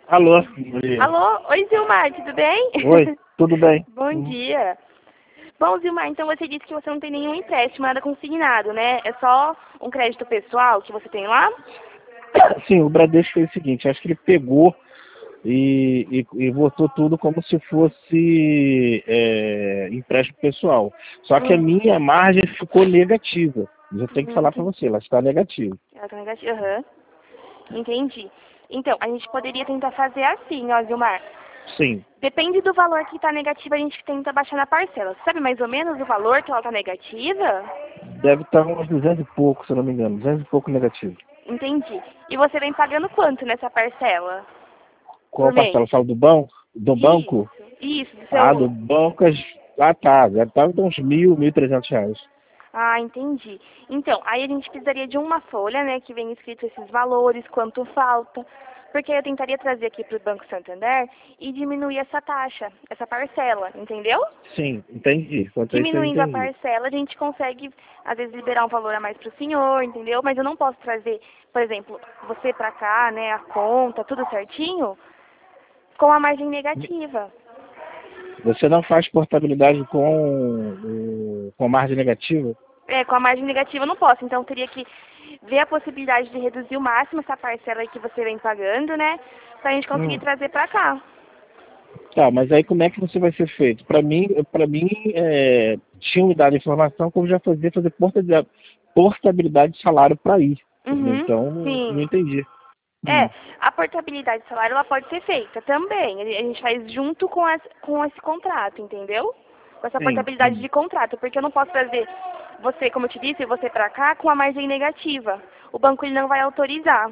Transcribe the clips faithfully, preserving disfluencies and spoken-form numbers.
Alô, Maria. Alô? Oi, Zilmar, tudo bem? Oi, tudo bem? Bom Hum. dia. Bom, Zilmar, então você disse que você não tem nenhum empréstimo, nada consignado, né? É só um crédito pessoal que você tem lá? Sim, o Bradesco fez o seguinte, acho que ele pegou e, e, e botou tudo como se fosse é, empréstimo pessoal. Só que a Hum, minha margem ficou negativa. Eu tenho que hum, falar para entendi. você, ela está negativa. Ela tá negativa. Aham, entendi. Então, a gente poderia tentar fazer assim, ó, Zilmar. Sim, Depende do valor que tá negativo, a gente tenta baixar na parcela. Você sabe mais ou menos o valor que ela tá negativa? deve estar uns duzentos e pouco, se eu não me engano, duzentos e pouco negativo. Entendi. E você vem pagando quanto nessa parcela? Qual Por mês? parcela? Fala do banco? Do banco? Isso, isso, do Ah, do seu... banco, ah tá, deve estar uns mil, mil e trezentos reais. Ah, entendi. Então, aí a gente precisaria de uma folha, né, que vem escrito esses valores, quanto falta, porque eu tentaria trazer aqui para o Banco Santander e diminuir essa taxa, essa parcela, entendeu? Sim, entendi. Quanto a isso eu Diminuindo a entendi. parcela, a gente consegue, às vezes, liberar um valor a mais para o senhor, entendeu? Mas eu não posso trazer, por exemplo, você para cá, né, a conta, tudo certinho, com a margem negativa. Você não faz portabilidade com, o- com margem negativa? É, com a margem negativa eu não posso, então eu teria que ver a possibilidade de reduzir o máximo essa parcela aí que você vem pagando, né? Pra gente conseguir Hum. trazer pra cá. Tá, mas aí como é que você vai ser feito? Para mim, para mim é, tinham me dado informação como já fazia fazer portabilidade, portabilidade de salário para ir. Entendeu? Uhum, Então, não, não sim. entendi. É, Hum, a portabilidade de salário ela pode ser feita também. A gente faz junto com, as, com esse contrato, entendeu? Com essa sim. portabilidade Hum. de contrato, porque eu não posso trazer você, como eu te disse, você pra cá com a margem negativa. O banco ele não vai autorizar.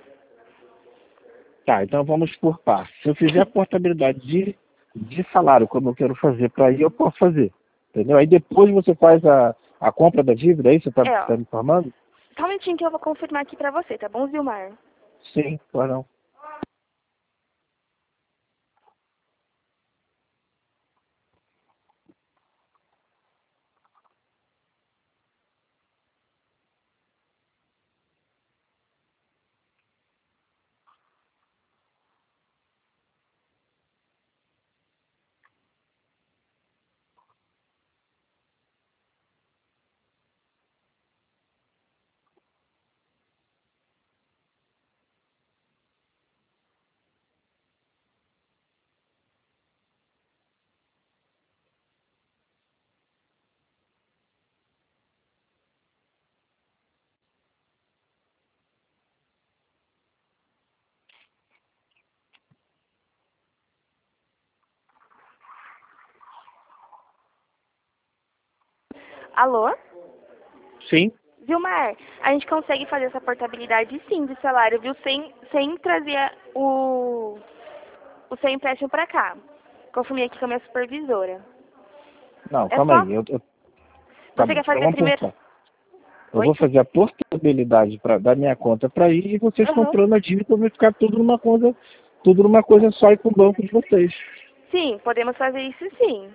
Tá, então vamos por partes. Se eu fizer a portabilidade de, de salário, como eu quero fazer para ir, eu posso fazer. Entendeu? Aí depois você faz a, a compra da dívida, aí você está É, ó. me informando? Só um minutinho que eu vou confirmar aqui pra você, tá bom, Zilmar? Sim, ou não. Alô? Sim? Vilmar, a gente consegue fazer essa portabilidade sim do salário, viu? Sem, sem trazer o, o seu empréstimo para cá. Confirmei aqui com a minha supervisora. Não, É calma só. aí. Eu, eu- tá Você bom, quer então fazer vamos por primeiro. partes. Eu Oi? vou fazer a portabilidade pra, da minha conta para ir e vocês Aham. comprando a dívida vai ficar tudo numa coisa, tudo numa coisa só e com o banco de vocês. Sim, podemos fazer isso sim.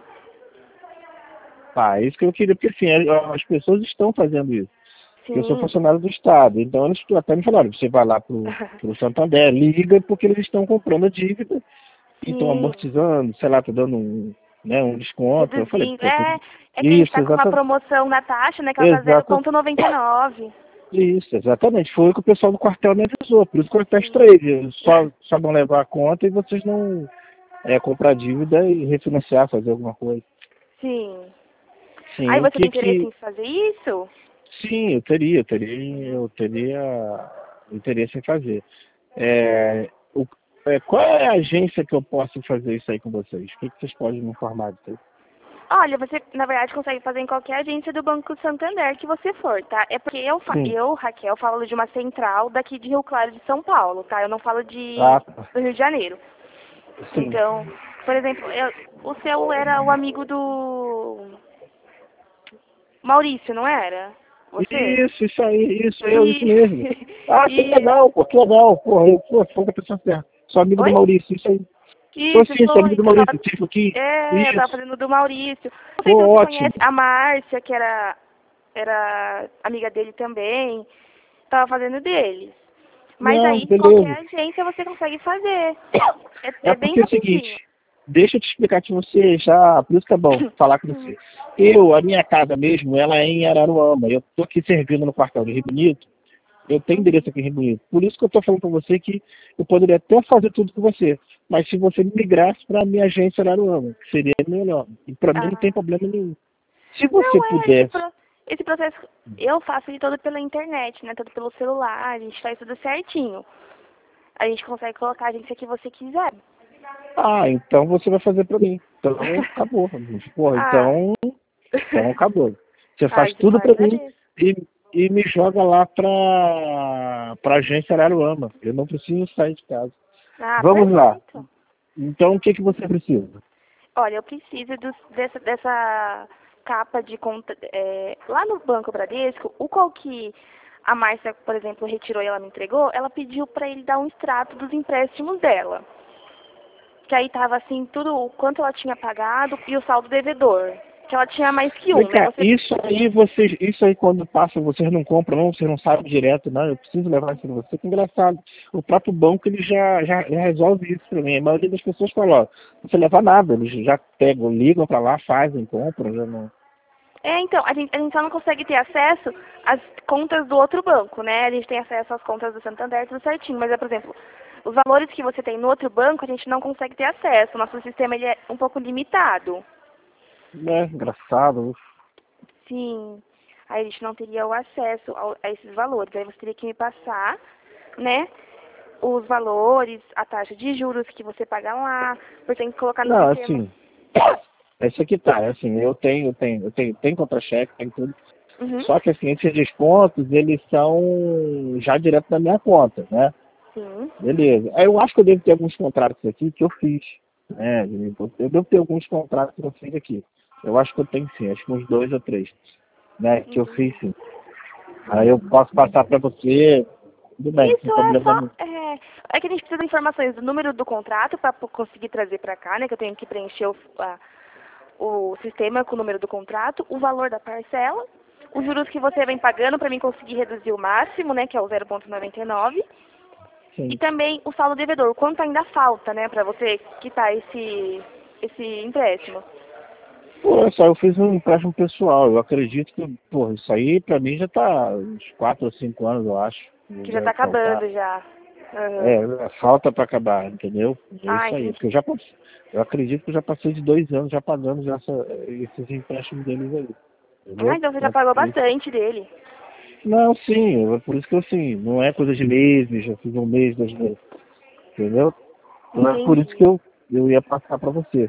Tá, é isso que eu queria, porque assim, a- as pessoas estão fazendo isso. Eu sou Sim. funcionário do Estado, então eles até me falaram, você vai lá pro, pro Santander, liga, porque eles estão comprando a dívida e estão Sim. amortizando, sei lá, tô dando um, né, um desconto. Eu falei, Reduzindo. pô, tudo... É, é que a gente Isso, tá com uma exatamente. promoção na taxa, né? Que ela tá zero Exata, vírgula noventa e nove. isso, exatamente. Foi o que o pessoal do quartel me avisou, por isso que eu até Sim. estranhei. Só, só não levar a conta e vocês não é, comprar dívida e refinanciar, fazer alguma coisa. Sim. Sim, Aí o você tem que interesse que. em fazer isso? Sim, eu teria, eu teria, Uhum. eu teria interesse em fazer. É, o- é, qual é a agência que eu posso fazer isso aí com vocês? O que, que vocês podem me informar disso aí? Olha, você na verdade consegue fazer em qualquer agência do Banco Santander que você for, tá? É porque eu, fa- Sim. eu, Raquel, falo de uma central daqui de Rio Claro de São Paulo, tá? Eu não falo de Ah, tá. do Rio de Janeiro. Sim. Então, por exemplo, eu- o seu era o amigo do Maurício, não era? Você? Isso, isso aí, isso eu, isso E, mesmo. Ah, que e legal, pô, que legal. Porra, eu pô, sou da pessoa certa. Sou amigo do oi? Maurício, isso aí. Tô Isso sim, sou amigo foi do que eu tava, Maurício, tipo aqui. é, eu tava Isso. fazendo do Maurício. Não sei se Pô, você ótimo. conhece a Márcia, que era era amiga dele também. Tava fazendo deles. Mas Não, aí, de qualquer beleza. agência, você consegue fazer. É, É é bem porque é o rapidinho. seguinte, deixa eu te explicar que você já, por isso que é bom falar com você. Eu, a minha casa mesmo, ela é em Araruama. Eu tô aqui servindo no quartel de Rio Bonito. Eu tenho endereço aqui em Rio Bonito. Por isso que eu tô falando com você que eu poderia até fazer tudo com você. Mas se você migrasse para a minha agência Araruama, que seria melhor. E para mim não tem Ah, problema nenhum. Se você não, é, esse, pudesse. pro, esse processo eu faço ele todo pela internet, né? Todo pelo celular, a gente faz tudo certinho. A gente consegue colocar a agência que você quiser. Ah, então você vai fazer para mim. Então acabou. Porra, Ah, então, então acabou. Você ah, faz isso eu tudo para mim agradeço. e, e me joga lá para a agência Araruama. Eu não preciso sair de casa. Ah, Vamos lá. perfeito. Então o que, que você precisa? Olha, eu preciso dos, dessa, dessa capa de conta. É, lá no Banco Bradesco, o qual que a Márcia, por exemplo, retirou e ela me entregou, ela pediu para ele dar um extrato dos empréstimos dela. Que aí tava assim, tudo o quanto ela tinha pagado e o saldo devedor. Que ela tinha mais que Vem um, né? cá, Você. isso aí vocês, isso aí quando passa, vocês não compram, não, vocês não sabem direto, não, eu preciso levar isso pra você, que engraçado. O próprio banco ele já, já, já resolve isso pra mim. A maioria das pessoas fala, ó, não você leva nada, eles já pegam, ligam pra lá, fazem, compram, já não. É, então, a gente, a gente só não consegue ter acesso às contas do outro banco, né? A gente tem acesso às contas do Santander, tudo certinho. Mas, é, por exemplo, os valores que você tem no outro banco, a gente não consegue ter acesso. O nosso sistema ele é um pouco limitado. É engraçado. Sim. Aí a gente não teria o acesso ao- a esses valores. Aí você teria que me passar, né? Os valores, a taxa de juros que você paga lá, você tem que colocar no Não, sistema. assim, esse aqui tá, é assim, eu tenho, eu tenho, eu tenho, tem contra-cheque, tem tudo. Uhum. Só que assim, esses descontos, eles são já direto da minha conta, né? Sim. Beleza. Aí eu acho que eu devo ter alguns contratos aqui que eu fiz. Né? Eu devo ter alguns contratos que eu fiz aqui. Eu acho que eu tenho sim, acho que uns dois ou três. Né? Que eu Uhum. fiz sim. Aí eu posso passar para você. Tudo bem, Isso sem é problema só. nenhum. É, é que a gente precisa de informações do número do contrato para conseguir trazer para cá, né? Que eu tenho que preencher o, a- o sistema com o número do contrato, o valor da parcela, os juros que você vem pagando para mim conseguir reduzir o máximo, né? Que é o zero vírgula noventa e nove. E Sim. também o saldo devedor, o quanto ainda falta, né? Para você quitar esse, esse empréstimo. Pô, só eu fiz um empréstimo pessoal. Eu acredito que, pô, isso aí pra mim já tá uns quatro ou cinco anos, eu acho. Que já Deve tá faltar. acabando já. Aham. É, falta para acabar, entendeu? É Ah, isso aí. entendi. Porque eu já passe- eu acredito que eu já passei de dois anos já pagando já essa- esses empréstimos deles aí. Ah, Entendeu? então você já É pagou por isso. bastante dele. Não, sim, é por isso que eu assim, não é coisa de meses, já fiz um mês, dois meses. Entendeu? Não é por isso que Entendi. eu, eu ia passar para você.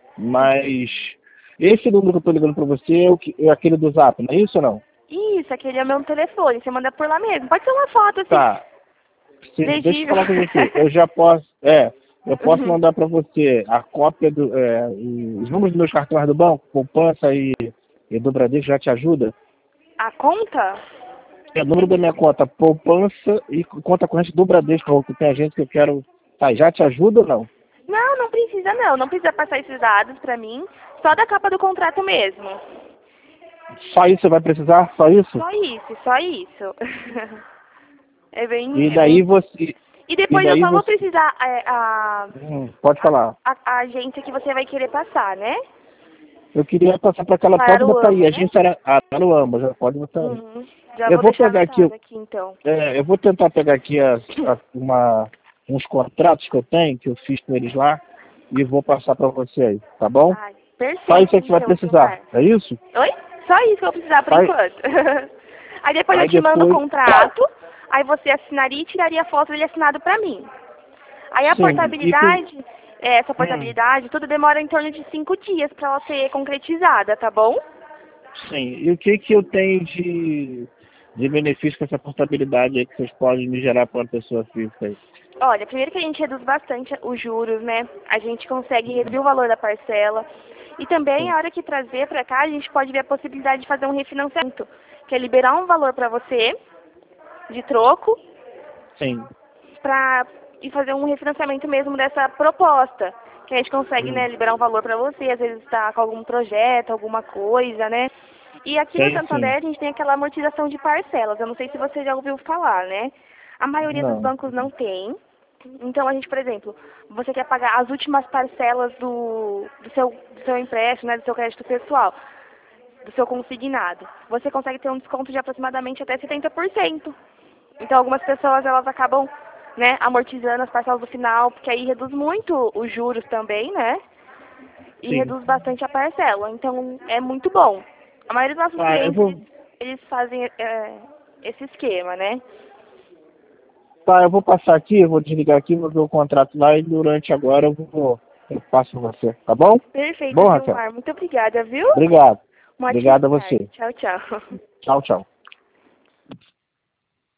Mas esse número que eu tô ligando para você é, o que, é aquele do Zap, não é isso ou não? Isso, aquele é o meu telefone. Você manda por lá mesmo. Pode ser uma foto, assim, Tá. Sim, deixa eu legível. falar com você. Eu já posso, é, eu posso Uhum. mandar para você a cópia do, é, os números dos meus cartões do banco, poupança e, e do Bradesco já te ajuda? A conta? É o número da minha conta, poupança e conta corrente do Bradesco, que tem a gente que eu quero. Tá, já te ajuda ou não? Não, não precisa não. Não precisa passar esses dados pra mim. Só da capa do contrato mesmo. Só isso você vai precisar? Só isso? Só isso, só isso. É E bem, é daí bem... você. E E depois eu daí só vou você. precisar é, a, Hum, pode a, falar. a, a agência que você vai querer passar, né? Eu queria passar para aquela, Para pode botar aí, Aruama, a né? gente era. Ah, tá no amba, já pode botar aí. Uhum. Já Eu vou vou deixar pegar aqui, anotado aqui, então. é, eu vou tentar pegar aqui as, as- uma, uns contratos que eu tenho, que eu fiz com eles lá, e vou passar para você aí, tá bom? Ai, Só isso perfeito, aí que você vai então, precisar, Gilmar. é isso? Oi? Só isso que eu vou precisar por Aí, enquanto. Aí depois eu aí te mando o depois, contrato, aí você assinaria e tiraria a foto dele assinado pra mim. Aí a sim, e com, portabilidade, é, essa hum, portabilidade, tudo demora em torno de cinco dias pra ela ser concretizada, tá bom? sim, e o que que eu tenho de, de benefício com essa portabilidade aí que vocês podem me gerar para uma pessoa física aí? Olha, primeiro que a gente reduz bastante os juros, né? A gente consegue reduzir o valor da parcela. E também, Sim, a hora que trazer para cá, a gente pode ver a possibilidade de fazer um refinanciamento, que é liberar um valor para você, de troco, sim, para e fazer um refinanciamento mesmo dessa proposta. Que a gente consegue, né, hum, liberar um valor para você, às vezes está com algum projeto, alguma coisa, né? E aqui no tem sim, Santander a gente tem aquela amortização de parcelas. Eu não sei se você já ouviu falar, né? A maioria Não. dos bancos não tem. Então, a gente, por exemplo, você quer pagar as últimas parcelas do, do, seu, do seu empréstimo, né, do seu crédito pessoal, do seu consignado. Você consegue ter um desconto de aproximadamente até setenta por cento. Então, algumas pessoas, elas acabam, né, amortizando as parcelas do final, porque aí reduz muito os juros também, né? E Sim. reduz bastante a parcela. Então, é muito bom. A maioria dos nossos Ah, eu clientes, vou... eles, eles fazem é, esse esquema, né? Tá, eu vou passar aqui, eu vou desligar aqui, vou ver o contrato lá e durante agora eu vou... Eu passo pra você, tá bom? Perfeito, Bom, Rafael. Gilmar. Muito obrigada, viu? Obrigado. Uma ótima Obrigado a tarde. você. Tchau, tchau. Tchau, tchau.